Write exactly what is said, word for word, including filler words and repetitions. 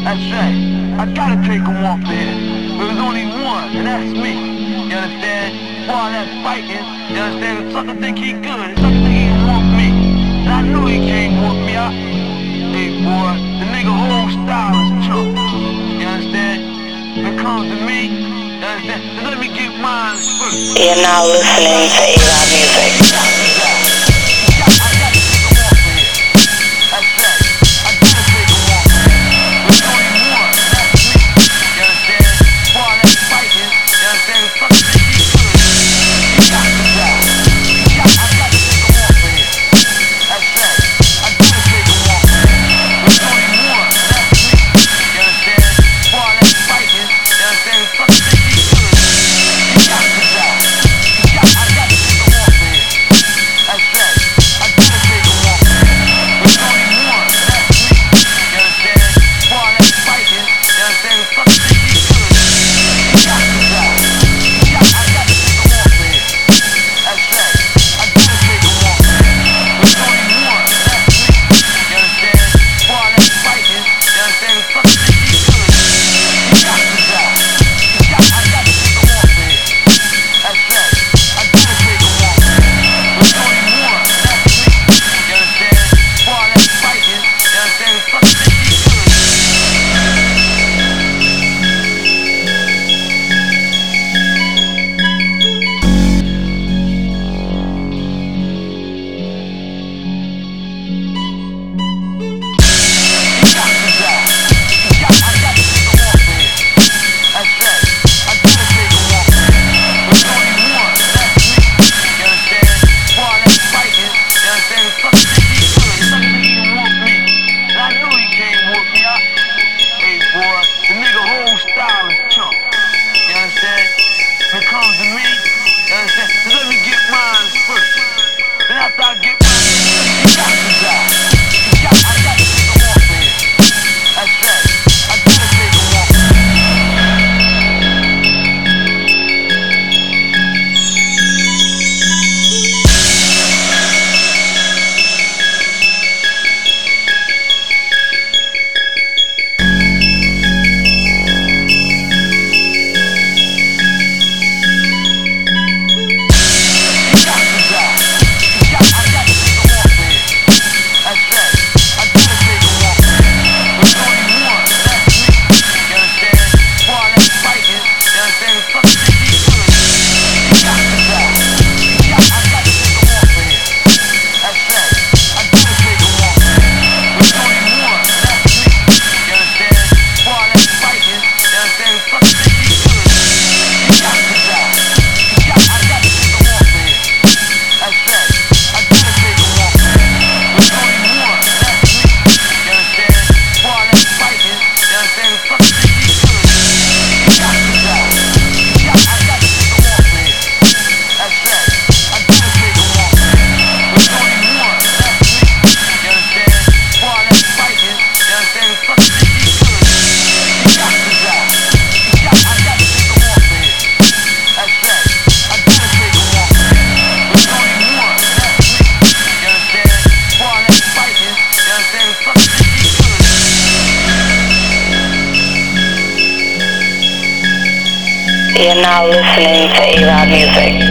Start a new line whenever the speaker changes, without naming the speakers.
That's right. I gotta take him off of here. But there's only one, and that's me. You understand? For all that fighting, you understand? The sucker think he good, the sucker think he can whoop me. And I knew he can't whoop me. I, hey boy, the nigga whole style is chunk. You understand? When it comes to me, you understand? So let me get mine first.
You're now listening to A-Rod Music. You're now listening to A-Rod Music.